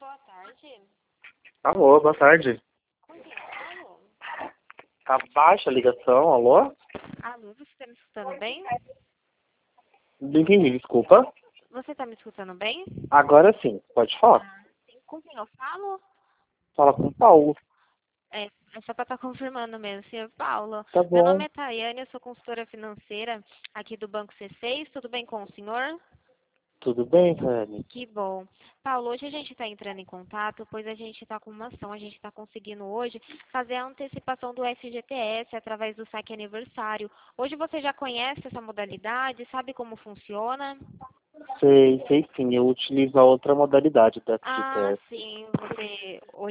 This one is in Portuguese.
boa tarde. Alô, boa tarde. Com quem eu falo? Tá baixa a ligação, alô? Alô, você está me escutando bem? Não entendi, desculpa. Você está me escutando bem? Agora sim, pode falar. Sim. Com quem eu falo? Fala com o Paulo. É só para estar confirmando mesmo, senhor Paulo. Tá Meu nome bom. é Tayane, eu sou consultora financeira aqui do Banco C6. Tudo bem com o senhor? Tudo bem, Rani? Que bom. Paulo, hoje a gente está entrando em contato, pois a gente está com uma ação, a gente está conseguindo hoje fazer a antecipação do FGTS através do saque aniversário. Hoje você já conhece essa modalidade, sabe como funciona? Sei sim. Eu utilizo a outra modalidade da Ah, FGTS. sim, você